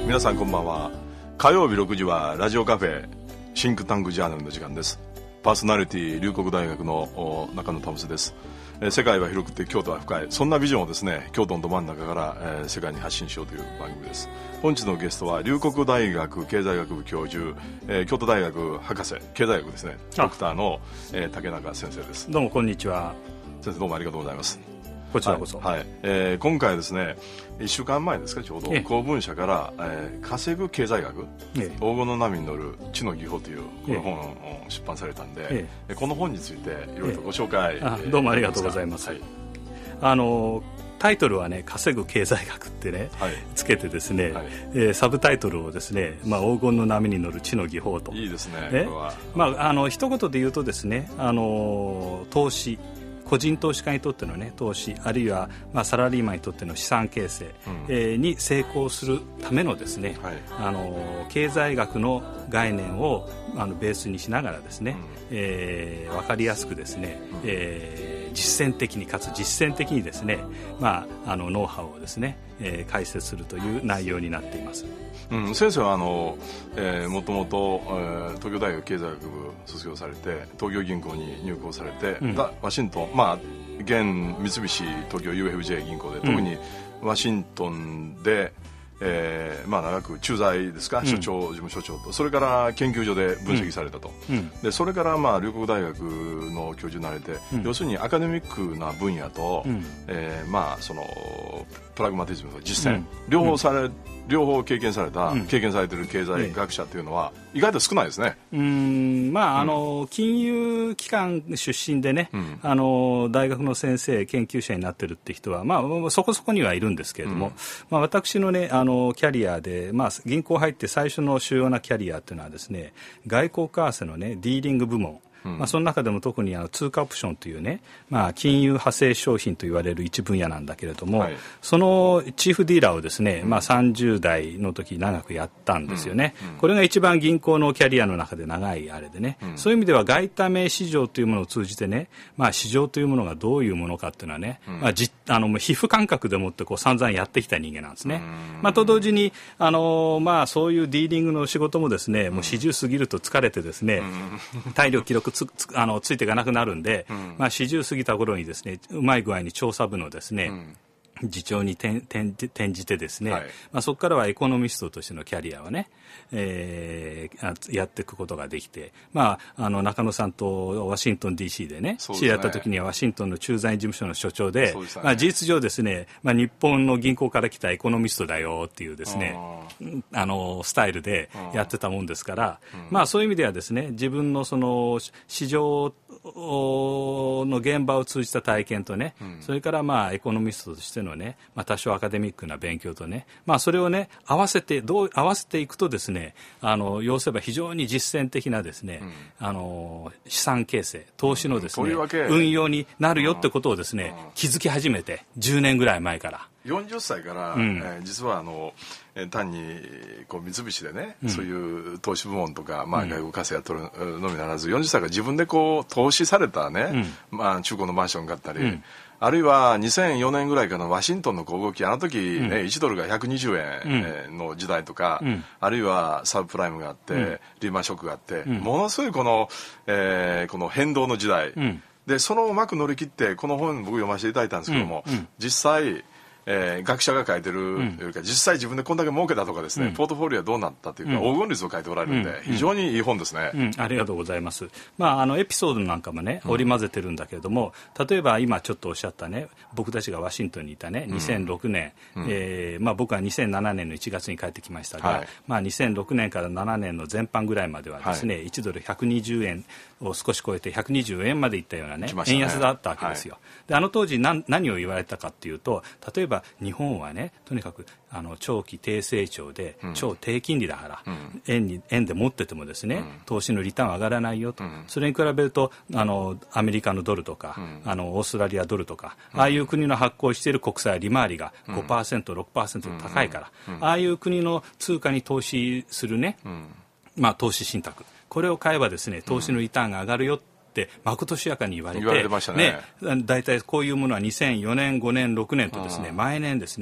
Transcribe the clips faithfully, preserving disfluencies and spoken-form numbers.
皆さんこんばんは。火曜日ろくじはラジオカフェシンクタンクジャーナルの時間です。パーソナリティ龍谷大学の中野保です。世界は広くて京都は深い、そんなビジョンをですね、京都のど真ん中から、えー、世界に発信しようという番組です。本日のゲストは龍谷大学経済学部教授、えー、京都大学博士経済学ですね、ドクターの、えー、竹中先生です。 どうもこんにちは。 先生どうもありがとうございます。 こちらこそ、 はいはい。えー、今回はですね、いっしゅうかんまえですか、ちょうど公文社から、えー、稼ぐ経済学、ええ、黄金の波に乗る知の技法というこの本を出版されたんで、ええ、この本についていろいろとご紹介、ええ、 あどうもありがとうございます、はい、あのタイトルはね、稼ぐ経済学ってね、はい、つけてですね、はい、えー、サブタイトルをですね、まあ、黄金の波に乗る知の技法と。 いいですね、これは。 まあ、あの一言で言うとですね、あの投資、個人投資家にとっての、ね、投資、あるいは、まあ、サラリーマンにとっての資産形成、うん、えー、に成功するためのですね、はい、あの経済学の概念をあのベースにしながらですね、うん、えー、分かりやすくですね、うん、えー、実践的にかつ実践的にですね、まあ、あのノウハウをですね、えー、解説するという内容になっています。 うん、先生はあの、えー、もともと、えー、東京大学経済学部卒業されて東京銀行に入行されて、うん、ワシントン、まあ、現三菱東京 ユーエフジェー 銀行で、うん、特にワシントンで、えーまあ、長く駐在ですか、うん、所長、事務所長と、それから研究所で分析されたと、うん、でそれから、まあ、龍谷大学の教授になれて、うん、要するにアカデミックな分野と、うん、えーまあ、そのプラグマティズムと実践、うん、両方され、うん、両方経験された、うん、経験されている経済学者というのは意外と少ないですね。 うーん、まあ、あの金融機関出身でね、うん、あの大学の先生研究者になっているって人は、まあ、そこそこにはいるんですけれども、うん、まあ、私のね、あのキャリアで、まあ、銀行入って最初の主要なキャリアというのはですね、外国為替のねディーリング部門、うん、まあ、その中でも特にあの通貨オプションというね、まあ、金融派生商品と言われる一分野なんだけれども、はい、そのチーフディーラーをですね、まあ、さんじゅう代の時長くやったんですよね、うんうん、これが一番銀行のキャリアの中で長いあれでね、うん、そういう意味では外為市場というものを通じてね、まあ、市場というものがどういうものかというのはね、うん、まあ、じあの皮膚感覚でもってこう散々やってきた人間なんですね、うん、まあ、と同時にあの、まあ、そういうディーリングの仕事もですね、もう四十過ぎると疲れてですね、うん、体力記録つつあのついていかなくなるんで、うん、まあ、四十過ぎた頃にですね、うまい具合に調査部のですね、うん、次長に転じてですね、はい、まあ、そこからはエコノミストとしてのキャリアをね、えー、やっていくことができて、まあ、あの中野さんとワシントン ディーシー でね、知り合った時にはワシントンの駐在事務所の所長 で, で、ね、まあ、事実上ですね、まあ、日本の銀行から来たエコノミストだよっていうですね、あのスタイルでやってたもんですから、うん、まあ、そういう意味ではですね、自分のその市場の現場を通じた体験とね、うん、それからまあエコノミストとしてのね、まあ、多少アカデミックな勉強とね、まあ、それをね合わせてどう合わせていくとですね、あの要すれば非常に実践的なですね、うん、あの資産形成、投資のですね、うん、運用になるよってことをですね、うん、気づき始めてじゅうねんぐらい前からよんじゅっさいから、うん、えー、実はあの単にこう三菱でね、うん、そういう投資部門とか、まあ、外国為替や取るのみならず、よんじゅっさいから自分でこう投資されたね、うん、まあ、中古のマンション買ったり、うん、あるいはにせんよねんぐらいからのワシントンの小動き、あの時、ね、うん、いちドルがひゃくにじゅうえんの時代とか、うん、あるいはサブプライムがあって、うん、リーマンショックがあって、うん、ものすごいこの、えー、この変動の時代、うん、でそのうまく乗り切ってこの本僕読ませていただいたんですけども、うんうん、実際えー、学者が書いてるというか、うん、実際自分でこんだけ儲けたとかですね、うん、ポートフォリオはどうなったというか、うん、黄金率を書いておられるので、うん、非常にいい本ですね、 うんうん、ありがとうございます。まあ、あのエピソードなんかもね織り交ぜてるんだけれども、うん、例えば今ちょっとおっしゃったね、僕たちがワシントンにいたねにせんろくねん、うん、えーまあ、僕はにせんななねんのいちがつに帰ってきましたが、はい、まあ、にせんろくねんからななねんの前半ぐらいまではですね、はい、いちドルひゃくにじゅうえんを少し超えてひゃくにじゅうえんまでいったようなね、ね、円安だったわけですよ、はい、であの当時 何, 何を言われたかっていうと、例えば日本はね、とにかくあの長期低成長で超低金利だから、うん、円に円で持っててもですね、うん、投資のリターンは上がらないよと、うん、それに比べるとあのアメリカのドルとか、うん、あのオーストラリアドルとか、うん、ああいう国の発行している国債利回りが ごパーセント、ろくパーセント 高いから、うんうん、ああいう国の通貨に投資するね、うん、まあ、投資信託、これを買えばですね、投資のリターンが上がるよってまことしやかに言われて、 言われてましたね。 ね、だいたいこういうものはにせんよねん、ごねん、ろくねんとですね、毎年ですね、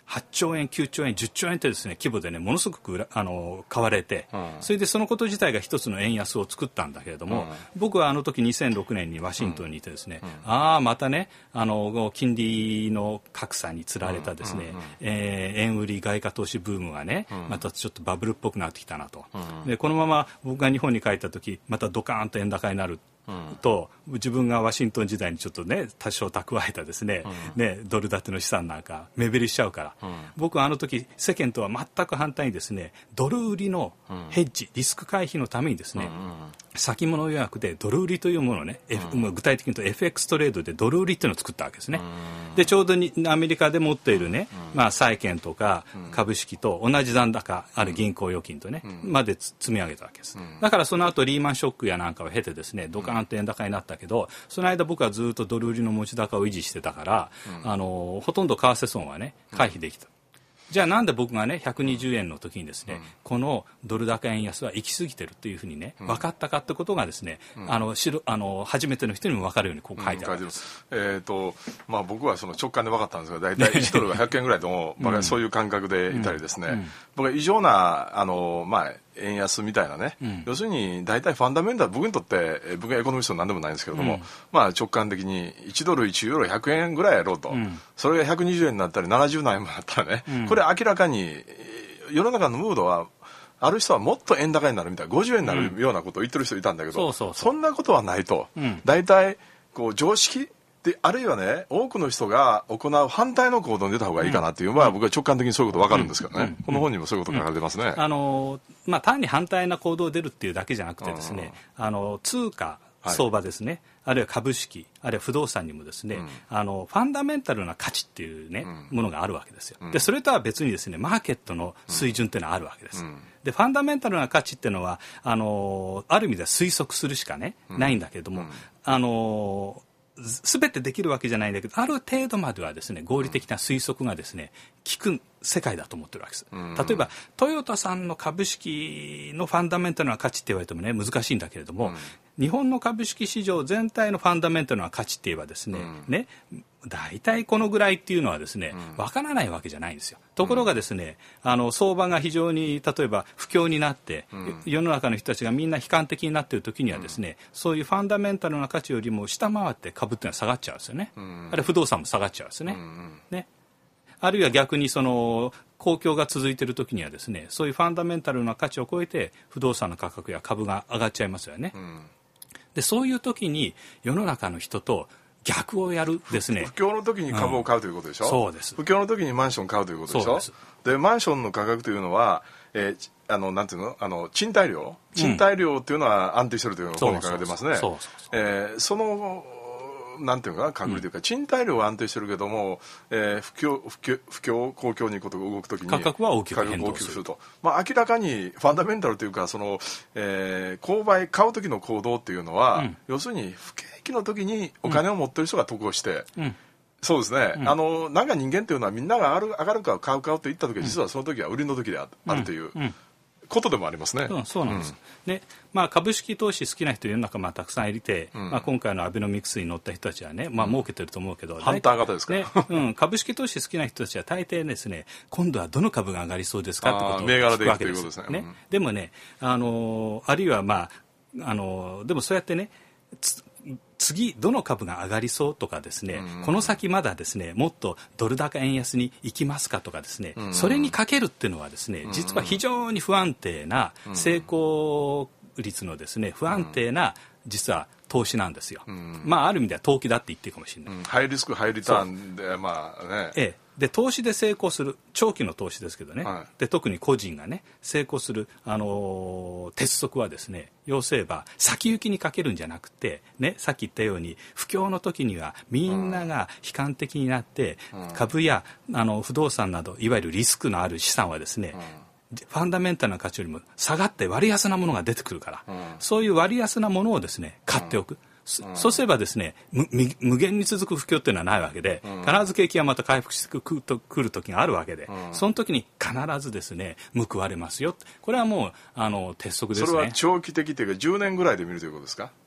はっちょうえんきゅうちょうえんじゅっちょうえんってですね規模でねものすごくあの買われて、うん、それでそのこと自体が一つの円安を作ったんだけれども、うん、僕はあの時にせんろくねんにワシントンにいてですね、うんうん、ああまたねあの金利の格差につられたですね、うんうんうんえー、円売り外貨投資ブームがね、うん、またちょっとバブルっぽくなってきたなと、うん、でこのまま僕が日本に帰った時またドカーンと円高になると自分がワシントン時代にちょっとね多少蓄えたですね、うん、ねドル建ての資産なんか目減りしちゃうから、うん、僕はあの時世間とは全く反対にですねドル売りのヘッジ、うん、リスク回避のためにですね、うんうん、先物予約でドル売りというものをね、うん、具体的に言うと エフエックス トレードでドル売りっていうのを作ったわけですね、うん、でちょうどにアメリカで持っているね、うんまあ、債券とか株式と同じ残高ある銀行預金とね、うん、まで積み上げたわけです、うん、だからその後リーマンショックやなんかを経てですねドカーンと円高になったけどその間僕はずっとドル売りの持ち高を維持してたから、うん、あのほとんど為替損はね回避できた、うん、じゃあなんで僕がねひゃくにじゅうえんの時にですね、うん、このドル高円安は行き過ぎてるっていうふうにね、うん、分かったかってことがですね、うん、あのしろあの初めての人にも分かるようにこう書いてあるんです、 うん、えーとまあ、僕はその直感で分かったんですが大体いちドルがひゃくえんぐらいとも、うん、そういう感覚でいたりですね、うんうん、僕は異常なあの、まあ円安みたいなね、うん、要するに大体ファンダメンタル僕にとって僕はエコノミストなんでもないんですけれども、うんまあ、直感的にいちドルいちユーロひゃくえんぐらいやろうと、うん、それがひゃくにじゅうえんになったりななじゅうなんえんもなったらね、うん、これ明らかに世の中のムードはある人はもっと円高になるみたいなごじゅうえんになるようなことを言ってる人いたんだけど、うん、そうそうそうそんなことはないと、うん、大体こう常識であるいはね多くの人が行う反対の行動に出た方がいいかなっていうのは、うん、僕は直感的にそういうこと分かるんですけどね、うん、この本にもそういうこと書かれてますね、 うんあのまあ、単に反対な行動を出るっていうだけじゃなくてですね、うん、あの通貨相場ですね、はい、あるいは株式あるいは不動産にもですね、うん、あのファンダメンタルな価値っていうね、うん、ものがあるわけですよ、うん、でそれとは別にですねマーケットの水準っていうのはあるわけです、うんでファンダメンタルな価値っていうのはあのある意味では推測するしかね、うん、ないんだけれども、うん、あの全てできるわけじゃないんだけどある程度まではですね合理的な推測がですね効く世界だと思ってるわけです、うん、例えばトヨタさんの株式のファンダメンタルな価値って言われてもね難しいんだけれども、うん日本の株式市場全体のファンダメンタルな価値って言えばですね、うん、ね大体このぐらいっていうのはですね、うん、分からないわけじゃないんですよ。ところがですね、うん、あの相場が非常に例えば不況になって、うん、世の中の人たちがみんな悲観的になっている時にはですね、うん、そういうファンダメンタルな価値よりも下回って株っていうのは下がっちゃうんですよね、うん、あるいは不動産も下がっちゃうんですね、うん、ねあるいは逆にその好況が続いている時にはですねそういうファンダメンタルな価値を超えて不動産の価格や株が上がっちゃいますよね、うんでそういう時に世の中の人と逆をやるですね不況の時に株を買うということでしょ、うん、 そうです不況の時にマンションを買うということでしょそうですでマンションの価格というのは、えー、あのなんていうのあの賃貸料賃貸料というのは安定しているというのがここに書かれてますねそのなんていうかな確率というか、うん、賃貸料は安定してるけども、えー、不況不況不況公共にことが動くときに価格は大きく変動するすると、まあ、明らかにファンダメンタルというかその、えー、購買買う時の行動っていうのは、うん、要するに不景気の時にお金を持ってる人が得をして、うん、そうですね、うん、あのなんか人間っていうのはみんなが上がる上がるか買うかといった時は実はその時は売りの時であるという、うんうんことでもありますね。 うん、そうなんです、うんでまあ、株式投資好きな人世の中まあたくさんいて、うんまあ、今回のアベノミクスに乗った人たちはね、まあ儲けてると思うけど、うん、 ハンター型ですか、 ねうん、株式投資好きな人たちは大抵ですね今度はどの株が上がりそうですかってことを聞くわけです。 ですね、 ね、うん、でもねあのあるいはまああのでもそうやってね次どの株が上がりそうとかですね、うん、この先まだですねもっとドル高円安に行きますかとかですね、うん、それにかけるっていうのはですね実は非常に不安定な成功率のですね不安定な実は投資なんですよ、うん、まあある意味では投機だって言っていいかもしれない、 うん、ハイリスクハイリターンでまあねええで投資で成功する長期の投資ですけどね、はい、で特に個人がね成功する、あのー、鉄則はですね要すれば先行きにかけるんじゃなくて、ね、さっき言ったように不況の時にはみんなが悲観的になって、うん、株やあの不動産などいわゆるリスクのある資産はですね、うん、ファンダメンタルな価値よりも下がって割安なものが出てくるから、うん、そういう割安なものをですね買っておく、うんうん、そうすればですね 無, 無限に続く不況っていうのはないわけで、うん、必ず景気がまた回復してくる時があるわけで、うん、その時に必ずですね報われますよ。これはもうあの鉄則ですね。 それは長期的というかじゅうねんぐらいで見るということですか。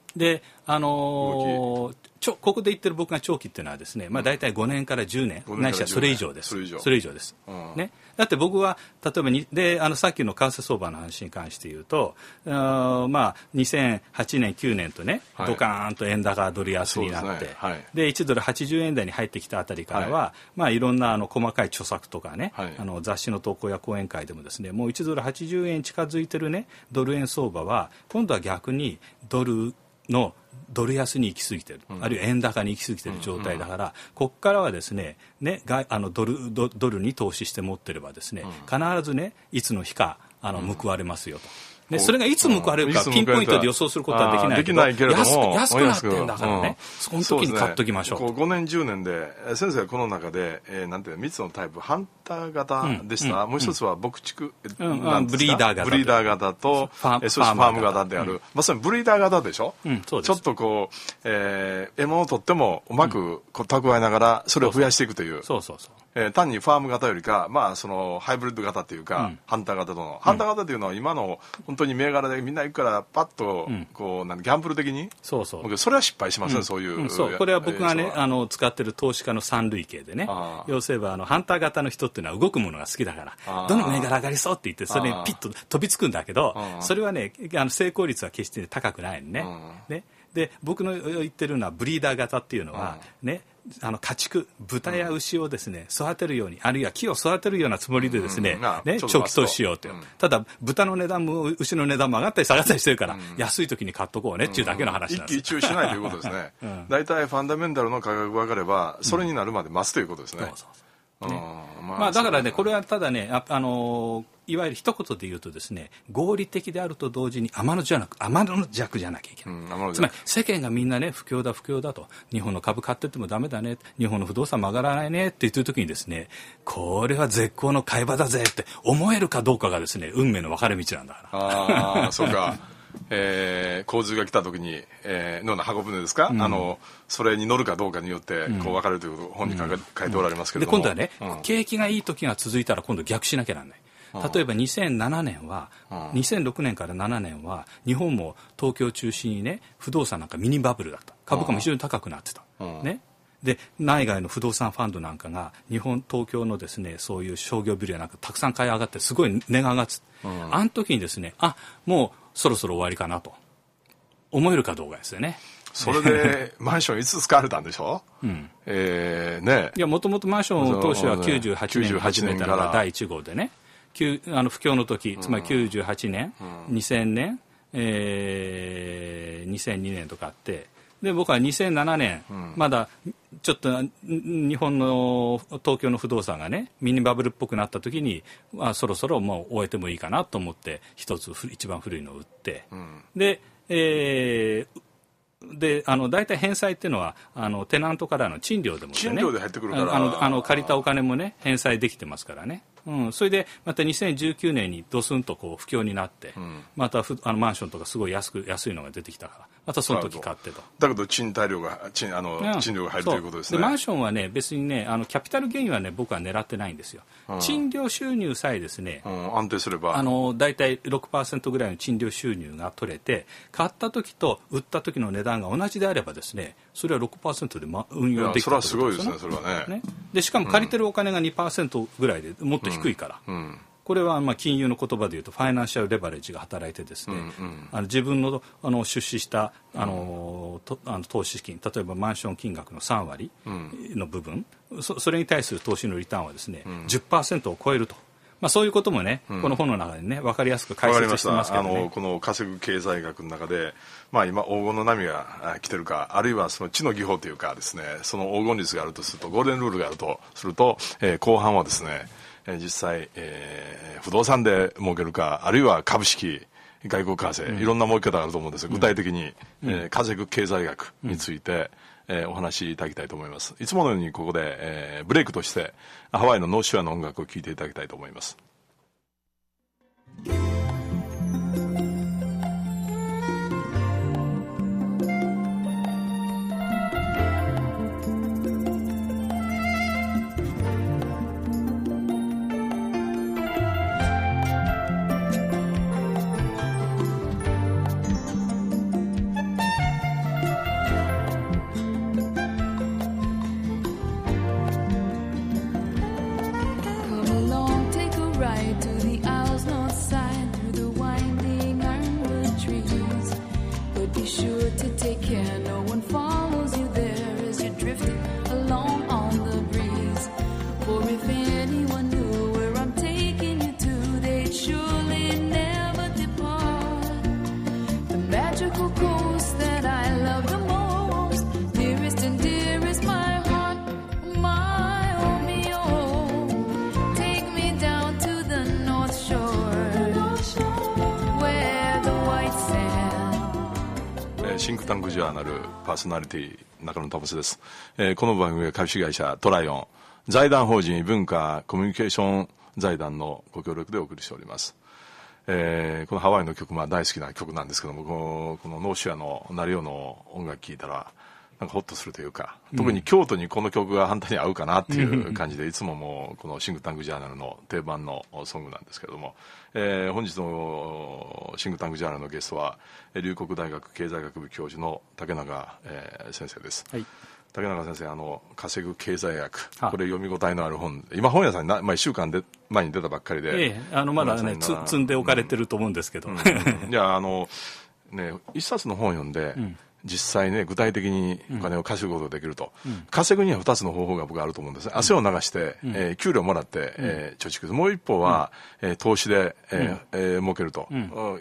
で、あのー、ちょここで言ってる僕が長期っていうのはですね、まあ、大体ごねんからじゅうねん、ないしはそれ以上です。それ以上。それ以上です。うんね、だって僕は例えばにであのさっきの為替相場の話に関して言うと、あまあ、にせんはちねんきゅうねんとね、はい、ドカーンと円高ドル安になって、で、ねはい、でいちドルはちじゅうえん台に入ってきたあたりからは、はいまあ、いろんなあの細かい著作とかね、はい、あの雑誌の投稿や講演会でもですね、もういちドルはちじゅうえん近づいてるねドル円相場は今度は逆にドルのドル安に行き過ぎてる、うん、あるいは円高に行き過ぎてる状態だから、うんうん、ここからはですね、ねがあのドル、ド、ドルに投資して持ってればですね、うん、必ずねいつの日かあの報われますよと。でそれがいつ報われるかピンポイントで予想することはできないけど、 できないけれども安く、安くなってんだからね、うん、その時に買っときましょう。 こうごねんじゅうねんで先生はこの中で、えー、なんていうのみっつのタイプハンター型でした、うん、もう一つは牧畜、うん、なんですか、ブリーダー型ブリーダー型とファー、えー、そしてファーム型である、うん、まさにブリーダー型でしょ、 うん、そうです。 ちょっとこう、えー、獲物を取ってもうまくこう蓄えながらそれを増やしていくという、 そうそうそう、 えー、単にファーム型よりか、まあ、そのハイブリッド型というか、うん、ハンター型との、うん、ハンター型というのは今の本当に銘柄でみんな行くからパッとこう、うん、なんギャンブル的に、 そうそう、 それは失敗しますね、うん、そういう、 うん、そうこれは僕がね、えー、あの使ってる投資家の三類型でね、要すればあのハンター型の人っていうのは動くものが好きだからどの銘柄上がりそうって言ってそれにピッと飛びつくんだけど、それはねあの成功率は決して高くないのね。ねで僕の言ってるのはブリーダー型っていうのは、ね、あの家畜豚や牛をですね、育てるようにあるいは木を育てるようなつもりでですね、うん、ね長期投資しようという、うん、ただ豚の値段も牛の値段も上がったり下がったりしてるから、うん、安い時に買っとこうねっていうだけの話なんです。 一喜一憂しないということですね。大体、うん、ファンダメンタルの価格が上がればそれになるまで待つということですね。うん、そうそうそうね、まあまあ、だからねこれはただね あ、あのー、いわゆる一言で言うとですね合理的であると同時に天の弱天の弱じゃなきゃいけない、うん、つまり世間がみんなね不況だ不況だと日本の株買ってってもダメだね日本の不動産も上がらないねって言ってる時にですねこれは絶好の買い場だぜって思えるかどうかがですね運命の分かれ道なんだから。 ああそうかえー、洪水が来た時に、えー、のような箱舟ですか、うん、あのそれに乗るかどうかによってこう分かれるということを本に書いておられますけれども、 うんうん、で今度はね、うん、景気がいい時が続いたら今度逆しなきゃなんない。例えばにせんななねんは、うん、にせんろくねんからななねんは日本も東京を中心にね不動産なんかミニバブルだった。株価も非常に高くなってた、うんね、で内外の不動産ファンドなんかが日本東京のですねそういう商業ビルやなんかたくさん買い上がってすごい値が上がって、うん、あの時にですねあもうそろそろ終わりかなと思えるかどうかですよね。 それでマンションいつ使われたんでしょ、うんえーね、 いやもともとマンションの投資はきゅうじゅうはちねんに始めたのがだいいち号でねあの不況の時つまりきゅうじゅうはちねん、うん、にせんねん、えー、にせんにねんとかあってで僕はにせんななねん、うん、まだちょっと日本の東京の不動産がねミニバブルっぽくなった時に、まあ、そろそろもう終えてもいいかなと思って一つ一番古いのを売って、うん、で、えーであの大体返済っていうのはあのテナントからの賃料でもって、ね、 賃料で入ってくるからあのあの借りたお金もね返済できてますからね、うん、それでまたにせんじゅうきゅうねんにドスンとこう不況になって、うん、またふあのマンションとかすごい安く安いのが出てきたからまたその時買ってとだけど賃貸料が賃あの、うん、賃料が入るということですね。 でマンションはね別にねあのキャピタルゲインはね僕は狙ってないんですよ、うん、賃料収入さえですね、 うん、安定すればあの大体 ろくパーセント ぐらいの賃料収入が取れて買った時と売った時の値段が同じであればですねそれは ろくパーセント で、ま、運用できたってことですよね。 それはすごいですねそれは ね, ねでしかも借りてるお金が にパーセント ぐらいでもっと低いから、うんうんこれはまあ金融の言葉でいうとファイナンシャルレバレッジが働いてですね、うんうん、あの自分 の, あの出資したあの、うん、とあの投資資金例えばマンション金額のさんわりの部分、うん、そ, それに対する投資のリターンはですね、うん、じゅっパーセント を超えると、まあ、そういうこともね、うん、この本の中でね分かりやすく解説してますけどね。 あのこの稼ぐ経済学の中で、まあ、今黄金の波が来てるかあるいはその知の技法というかですねその黄金率があるとするとゴールデンルールがあるとすると、えー、後半はですね実際、えー、不動産で儲けるかあるいは株式外国為替、うん、いろんな儲け方があると思うんですが、うん、具体的に、うんえー、稼ぐ経済学について、うんえー、お話しいただきたいと思います。いつものようにここで、えー、ブレイクとしてハワイのノーシュアの音楽を聴いていただきたいと思います。 ride to the Isles North side through the winding ironwood trees. But be sure to take care no one follows you there as you're drifting along on the breeze. For if anyone knew where I'm taking you to, they'd surely never depart. The magical coast that I love the most, nearest and dearest my heart, my Romeo. Take me down to the North Shore, where the white sand. シンクタンクジャーナルパーソナリティ中野保です、えー、この番組は株式会社トライオン財団法人文化コミュニケーション財団のご協力でお送りしております、えー、このハワイの曲、まあ、大好きな曲なんですけども、この、このノーシアのナリオの音楽聴いたらなんかホッとするというか、特に京都にこの曲が反対に合うかなっていう感じで、いつももうこのシンクタンクジャーナルの定番のソングなんですけれども、えー、本日のシンクタンクジャーナルのゲストは龍谷大学経済学部教授の竹永、えー、先生です、はい、竹永先生、あの稼ぐ経済学、これ読み応えのある本、今本屋さんにな、まあ、いっしゅうかんで前に出たばっかりで、 ええ、あのまだねつ積んでおかれてると思うんですけど、うんうん、 いやあのね一冊の本を読んで、うん、実際ね具体的にお金を稼ぐことができると、うん、稼ぐにはふたつの方法が僕はあると思うんですね。汗を流して、うんえー、給料もらって、うんえー、貯蓄、もう一方は、うんえー、投資で、えーうんえー、儲けると、うん、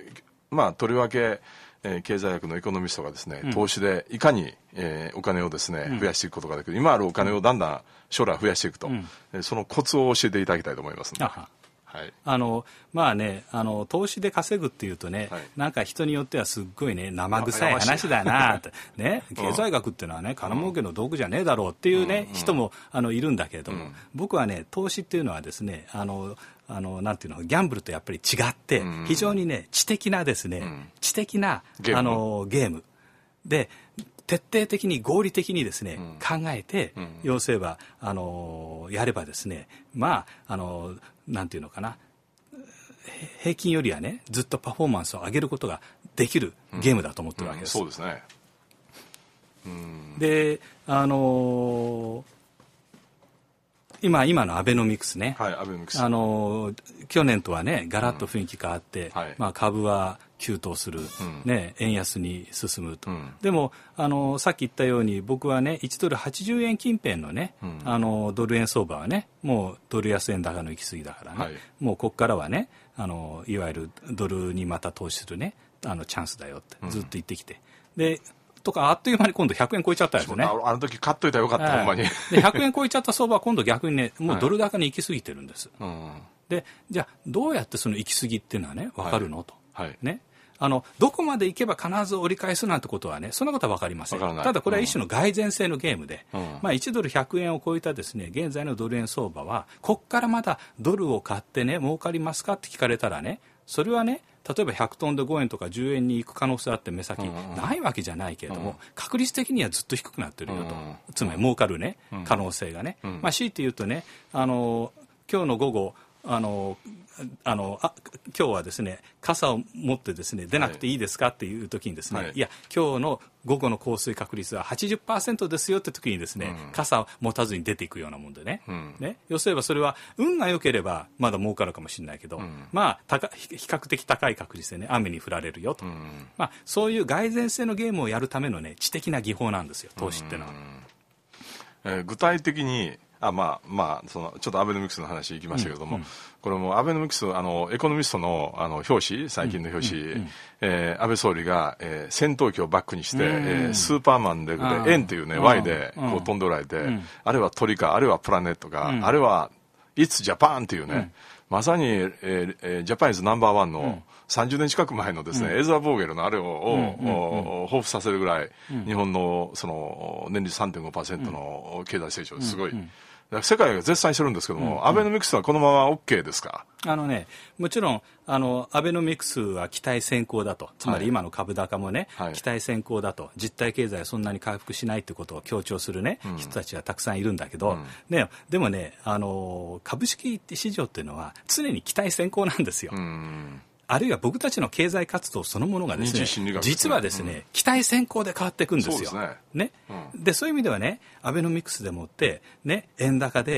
まあとりわけ、えー、経済学のエコノミストがですね、うん、投資でいかに、えー、お金をですね、うん、増やしていくことができる、今あるお金をだんだん将来増やしていくと、うんえー、そのコツを教えていただきたいと思いますので。はい、あのまあね、あの投資で稼ぐっていうとね、はい、なんか人によってはすっごいね生臭い話だなってね、経済学っていうのはね金儲けの道具じゃねえだろうっていうね、うん、人もあのいるんだけれども、うん、僕はね投資っていうのはですね、あのあのなんていうのギャンブルとやっぱり違って非常にね知的なですね、うん、知的なゲーム、あのゲームで徹底的に合理的にですね、うん、考えて、うん、要すればあのやればですね、まああのなんていうのかな、平均よりはねずっとパフォーマンスを上げることができるゲームだと思ってるわけです。 うんうん、そうですね。 うん、であのー、今今のアベノミクスね、 はい、アベノミクス、 あのー、去年とはねガラッと雰囲気変わって、うんはいまあ、株は急騰する、うんね、円安に進むと、うん、でもあのさっき言ったように僕はねいちドルはちじゅうえん近辺のね、うん、あのドル円相場はねもうドル安円高の行き過ぎだからね、はい、もうここからはねあのいわゆるドルにまた投資するねあのチャンスだよってずっと言ってきて、うん、でとかあっという間に今度ひゃくえん超えちゃったんですよね。 あの時買っといたらよかった、はい、ほんまにでひゃくえん超えちゃった相場は今度逆にねもうドル高に行き過ぎてるんです、はいうん、でじゃあどうやってその行き過ぎっていうのはね分かるの、はい、と、はいねあのどこまで行けば必ず折り返すなんてことはねそんなことは分かりません。ただこれは一種の蓋然性のゲームで、うんまあ、いちドルひゃくえんを超えたですね現在のドル円相場はここからまだドルを買ってね儲かりますかって聞かれたらねそれはね例えばひゃくトンでごえんとかじゅうえんに行く可能性あって目先ないわけじゃないけれども、うん、確率的にはずっと低くなってるよと、うん、つまり儲かるね、うん、可能性がね、うんまあ、強いて言うとねあの今日の午後あのあのあ今日はですね傘を持ってですね出なくていいですかっていう時にですね、はい、いや今日の午後の降水確率は はちじゅっパーセント ですよって時にですね、うん、傘を持たずに出ていくようなもんでね、うん、ね要すればそれは運が良ければまだ儲かるかもしれないけど、うん、まあ高比較的高い確率でね雨に降られるよと、うんまあ、そういう蓋然性のゲームをやるためのね知的な技法なんですよ投資ってのは、 うんえー、具体的にあまあまあそのちょっとアベノミクスの話いきましたけれども、うんうん、これもアベノミクスあのエコノミストのあの表紙最近の表紙、うんうんうんえー、安倍総理が、えー、戦闘機をバックにして、うんえー、スーパーマンで円というね Y でこう飛んでおられて、うん、あれは鳥かあれはプラネットか、うん、あれは It's Japan というね、うん、まさに、えーえー、ジャパニーズナンバーワンの、うんさんじゅうねん近く前のですね、うん、エザー・ボーゲルのあれを、うんうんうん、彷彿させるぐらい、うん、日本のその年率 さんてんごパーセント の経済成長すごい、うんうんうん世界が絶賛してるんですけども、うんうん、アベノミクスはこのまま OK ですか？ あのね、もちろんあのアベノミクスは期待先行だと、つまり今の株高もね、はい、期待先行だと、実体経済はそんなに回復しないということを強調する、ねうん、人たちがたくさんいるんだけど、うんね、でもねあの株式市場っていうのは常に期待先行なんですよ。うんあるいは僕たちの経済活動そのものがですね、実はですね、うん、期待先行で変わっていくんですよ。そうですね。ね、うん、でそういう意味ではね、アベノミクスでもってね、円高で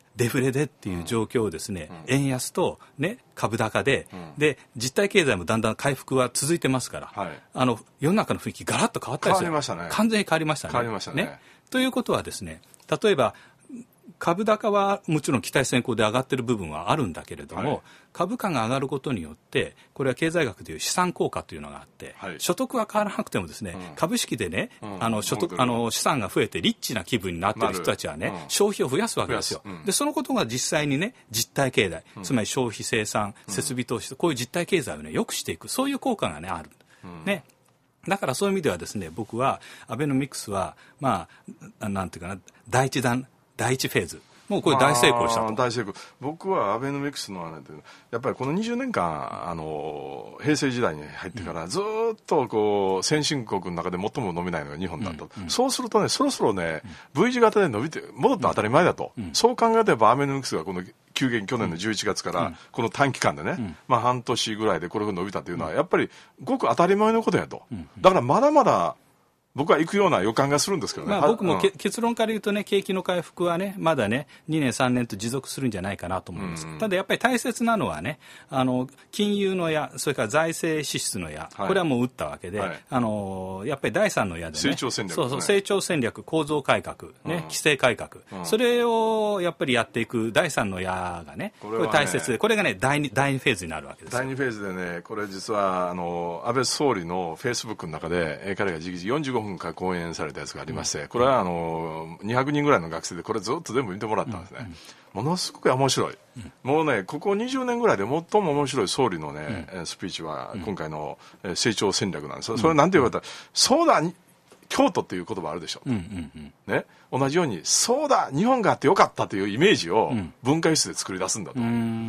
デフレでっていう状況をですね、うん、円安と、ね、株高で、うん、で実体経済もだんだん回復は続いてますから、はい、あの世の中の雰囲気ガラッと変わったりする。 変わりましたね。 完全に変わりましたね。 変わりましたね。 ねということはですね、例えば株高はもちろん期待先行で上がっている部分はあるんだけれども、はい、株価が上がることによってこれは経済学でいう資産効果というのがあって、はい、所得は変わらなくてもですね、うん、株式でね、うん、あの所得あの資産が増えてリッチな気分になっている人たちはね、うん、消費を増やすわけですよ、うん、でそのことが実際にね実体経済、うん、つまり消費生産設備投資、こういう実体経済をね良くしていく、そういう効果がねある、うん、ね。だからそういう意味ではですね、僕はアベノミクスはまあなんていうかな、第一弾第一フェーズ、もうこれ大成功したと。 大成功。僕はアベノミクスのやっぱりこのにじゅうねんかんあの平成時代に入ってからずっとこう先進国の中で最も伸びないのが日本だと、うんうん、そうするとねそろそろね、うん、V 字型で伸びて戻って当たり前だと、うん、そう考えればアベノミクスがこの急激に去年のじゅういちがつからこの短期間でね、うん、まあ半年ぐらいでこれが伸びたというのはやっぱりごく当たり前のことやと、うん、だからまだまだ僕は行くような予感がするんですけどね。 まあ、僕も、うん、結論から言うとね、景気の回復はねまだねにねんさんねんと持続するんじゃないかなと思います、うん、ただやっぱり大切なのはね、あの金融の矢、それから財政支出の矢、はい、これはもう打ったわけで、はい、あのやっぱりだいさんの矢でね、 成長戦略、ね、 そうそう、成長戦略、構造改革、ね、うん、規制改革、うん、それをやっぱりやっていくだいさんの矢がね、これはね、これ大切で、これがねだいに、だいにフェーズになるわけです。 だいにフェーズでね、これ実はあの安倍総理のフェイスブックの中で彼が直々よんじゅうごふんかん講演されたやつがありまして、これはあのにひゃくにんぐらいの学生でこれずっと全部見てもらったんですね、うんうん、ものすごく面白い、うん、もうねここにじゅうねんぐらいで最も面白い総理のね、うん、スピーチは今回の成長戦略なんです、うん、それなんて言われたら、そうだ京都っていう言葉あるでしょ、うんうんうん、ね、同じようにそうだ日本があってよかったというイメージを文化輸出で作り出すんだと、うん、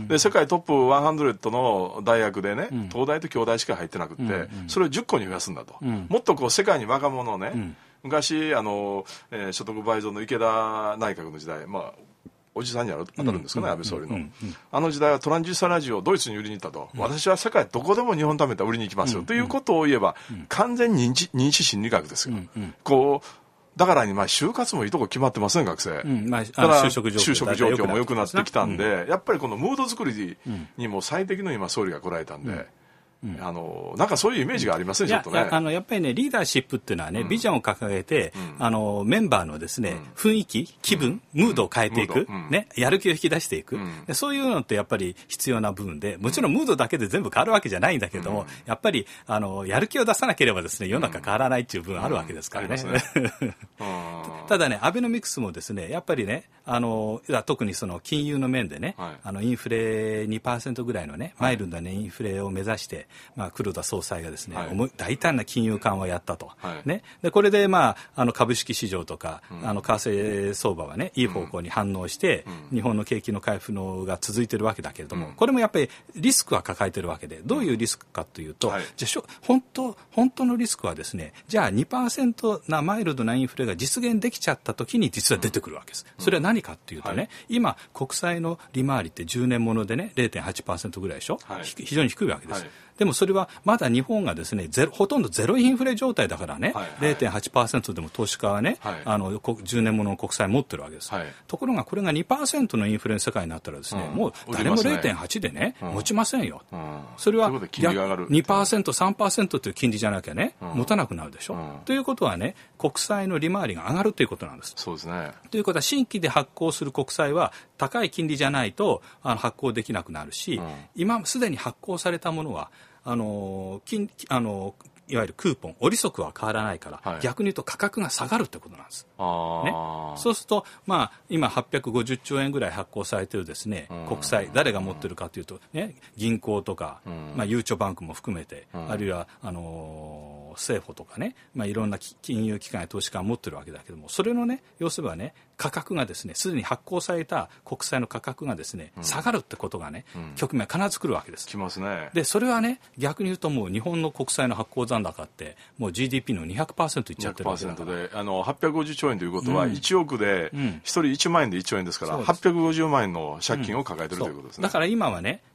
で世界トップひゃくの大学でね、うん、東大と京大しか入ってなくって、うんうん、それをじゅっこに増やすんだと、うん、もっとこう世界に若者をね、うん、昔あの、えー、所得倍増の池田内閣の時代、まあおじさんに当たるんですかね、うん、安倍総理の、うんうん、あの時代はトランジスタラジオをドイツに売りに行ったと、うん、私は世界どこでも日本食べたら売りに行きますよ、うん、ということを言えば、うん、完全認知認知心理学ですよ、うんうん、こうだから今就活もいいとこ決まってますね学生、うんまあ、だから就職状況、就職状況も良くなってきたんで、うん、やっぱりこのムード作りにも最適の今総理が来られたんで、うんうん、あのなんかそういうイメージがありますね、ちょっとね。 や、あのやっぱりねリーダーシップっていうのはね、うん、ビジョンを掲げて、うん、あのメンバーのですね、うん、雰囲気気分、うん、ムードを変えていく、うん、ね、やる気を引き出していく、うん、そういうのってやっぱり必要な部分で、もちろんムードだけで全部変わるわけじゃないんだけども、うん、やっぱりあのやる気を出さなければですね世の中変わらないっていう部分あるわけですからね。うんうんねただねアベノミクスもですねやっぱりねあの特にその金融の面でね、はい、あのインフレ にパーセント ぐらいのねマイルドな、ね、インフレを目指して、まあ、黒田総裁がですね、はい、大胆な金融緩和をやったと、はいね、でこれで、まあ、あの株式市場とか、うん、あの為替相場はねいい方向に反応して、うん、日本の景気の回復のが続いているわけだけれども、うん、これもやっぱりリスクは抱えているわけで、どういうリスクかというと、はい、じゃあ本当本当のリスクはですね、じゃあ にパーセント なマイルドなインフレが実現できちゃった時に実は出てくるわけです、うん、それは何かというとね、はい、今国債の利回りってじゅうねんものでね れいてんはちパーセント ぐらいでしょ、はい、非常に低いわけです、はい、でもそれはまだ日本がですねゼロほとんどゼロインフレ状態だからね、はいはい、れいてんはちパーセント でも投資家はね、はい、あのじゅうねんものの国債持ってるわけです、はい、ところがこれが にパーセント のインフレの世界になったらですね、うん、もう誰も れいてんはち でね、うん、持ちませんよ、うん、それは にパーセント、さんパーセント という金利じゃなきゃね、うん、持たなくなるでしょ、うん、ということはね国債の利回りが上がるということなんです。 そうですね。 ということは新規で発行する国債は高い金利じゃないとあの発行できなくなるし、うん、今すでに発行されたものはあの金あのいわゆるクーポン、利息は変わらないから、はい、逆に言うと価格が下がるってことなんです。あ、ね、そうすると、まあ、今はっぴゃくごじゅっちょうえんぐらい発行されているですね、国債、誰が持ってるかというと、ね、銀行とか、まあ、ゆうちょバンクも含めて、あるいはあのー、政府とかね、まあ、いろんな金融機関や投資家が持ってるわけだけども、それのね、要すればね、価格がですね、すでに発行された国債の価格がですね、下がるってことがね、局面必ず来るわけです。 来ますね。 で、それはね、逆に言うともう日本の国債の発行残高ってもう ジーディーピー の にひゃくパーセント いっちゃってるわけだから。にひゃくパーセント で、あのはっぴゃくごじゅっちょうえんということは、いちおくでひとりいちまんえんでいっちょうえんですから、はっぴゃくごじゅうまんえんの借金を抱えている、うん、ということですね。 だから今はね、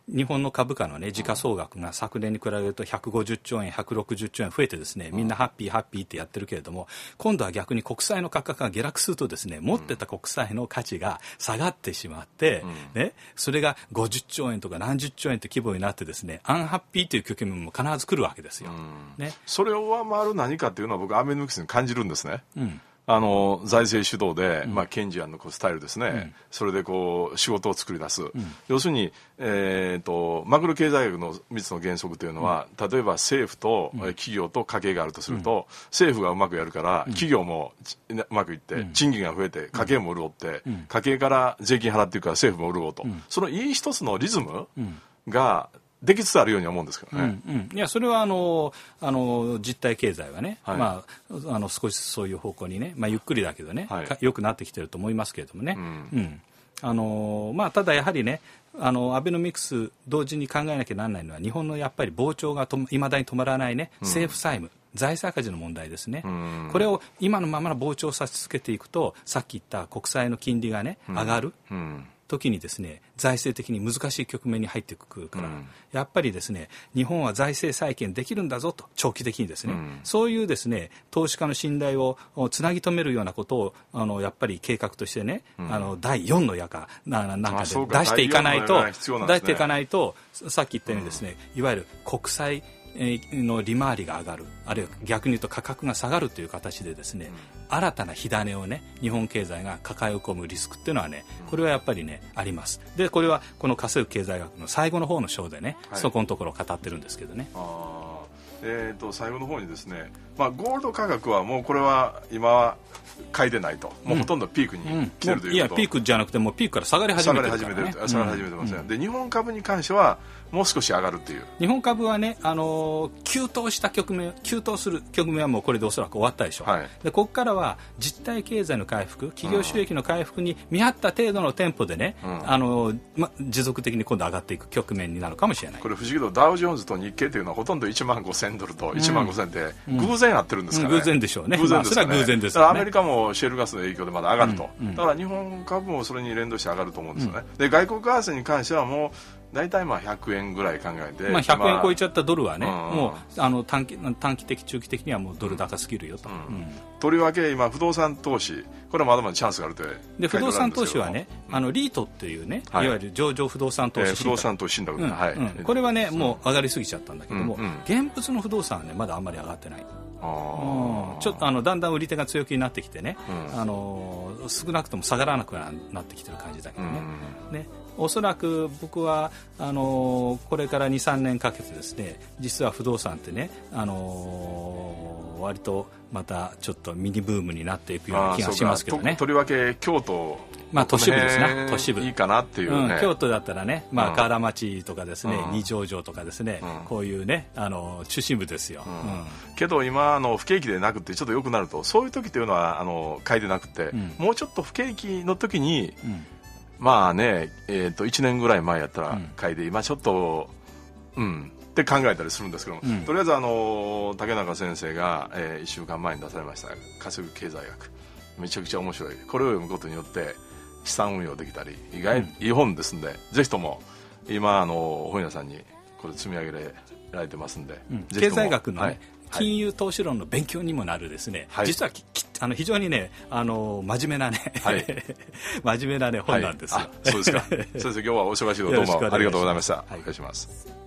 日本の株価の、ね、時価総額が昨年に比べるとひゃくごじゅっちょうえんひゃくろくじゅっちょうえん増えてですね、みんなハッピーハッピーってやってるけれども、今度は逆に国債の価格が下落するとですね、持ってた国債の価値が下がってしまって、うんね、それがごじゅっちょうえんとか何十兆円と規模になってですね、アンハッピーという局面も必ず来るわけですよ、うんね、 それを上回る何かっていうのは僕アベノミクスに感じるんですね、うん、あの財政主導で、うんまあ、ケンジアンのこうスタイルですね、うん、それでこう仕事を作り出す、うん、要するに、えー、とマクロ経済学のみっつの原則というのは、うん、例えば政府と、うん、企業と家計があるとすると、うん、政府がうまくやるから、うん、企業もうまくいって、うん、賃金が増えて家計も潤って、うん、家計から税金払っていくから政府も潤うと、うん、そのいい一つのリズムが、うんできつつあるように思うんですけどね、 うんうん、いやそれはあのあの実体経済はね、はいまあ、あの少しそういう方向にね、まあ、ゆっくりだけどね、はい、良くなってきてると思いますけれどもね、うんうんあのまあ、ただやはりねあのアベノミクス同時に考えなきゃならないのは日本のやっぱり膨張がといまだに止まらないね政府債務、うん財政赤字の問題ですね、これを今のままの膨張させ続けていくとさっき言った国債の金利がね上がる、うんうん時にですね財政的に難しい局面に入ってくるから、うん、やっぱりですね日本は財政再建できるんだぞと長期的にですね、うん、そういうですね投資家の信頼をつなぎ止めるようなことをあのやっぱり計画としてね、うん、あのだいよんの矢かな、なんかで出していかないと、ね、出していかないとさっき言ったようにですね、うん、いわゆる国債の利回りが上がるあるいは逆に言うと価格が下がるという形でですね、うん、新たな火種をね日本経済が抱え込むリスクっていうのはねこれはやっぱりねあります。でこれはこの稼ぐ経済学の最後の方の章でね、はい、そこのところを語ってるんですけどね。 あえー、と最後の方にですね、まあ、ゴールド価格はもうこれは今は買いでないともうほとんどピークに来てるということ、うんうん、いやピークじゃなくてもうピークから下がり始めてるから、ね、 下がり始めてる下がり始めてますね、うん、で日本株に関してはもう少し上がるっていう日本株はね、あのー、急騰した局面急騰する局面はもうこれでおそらく終わったでしょう、はい、でここからは実体経済の回復企業収益の回復に見合った程度のテンポでね、うんあのーま、持続的に今度上がっていく局面になるかもしれない。 これ不思議とダウジョーンズと日経というのはほとんどいちまんごせんドルといちまんごせんって偶然やってるんですかね、 うんうん、偶然でしょうね偶然ですかね、 まあ、それは偶然ですよね。だからアメリカもシェールガスの影響でまだ上がると、うんうん、だから日本株もそれに連動して上がると思うんですよね、うん、で外国為替に関してはもう大体まあひゃくえんぐらい考えて、 まあ、ひゃくえん超えちゃったドルはね、まあ、もうあの 短期、短期的中期的にはもうドル高すぎるよと、うんうん、 とりわけ今不動産投資これはまだまだチャンスがあるとで不動産投資はね、うん、あのリートっていうね、はい、いわゆる上場不動産投資、 えー、不動産投資信託、うんはいうん、 これはねもう上がりすぎちゃったんだけども、うんうん、現物の不動産はねまだあんまり上がってない。あちょっとあのだんだん売り手が強気になってきてね、うん、あの少なくとも下がらなくなってきてる感じだけどね、うん、ねおそらく僕はあのこれからにさんねんかけてですね実は不動産ってね、あの割とまたちょっとミニブームになっていくような気がしますけどね。 と, とりわけ京都まあ都市部ですね都市部いいかなっていう、ねうん、京都だったらね、まあ、河原町とかですね、うん、二条城とかですね、うん、こういうねあの中心部ですよ、 うんうん、けど今あの不景気でなくてちょっと良くなるとそういう時というのはあの買いでなくて、うん、もうちょっと不景気の時に、うんまあね、えー、といちねんぐらい前やったら買いで、うん、今ちょっとうんって考えたりするんですけども、うん、とりあえずあの竹中先生が、えー、いっしゅうかんまえに出されました稼ぐ経済学めちゃくちゃ面白いこれを読むことによって資産運用できたり意外、うん、いい本ですんでぜひとも今あの本屋さんにこれ積み上げられてますんで、 うん、経済学のね、はい金融投資論の勉強にもなるですね、はい、実はききあの非常にねあの真面目なね、はい、真面目なね本なんですよ、 はい、そうですか先生今日はお忙しいとどうもありがとうございました、はい、お願いします。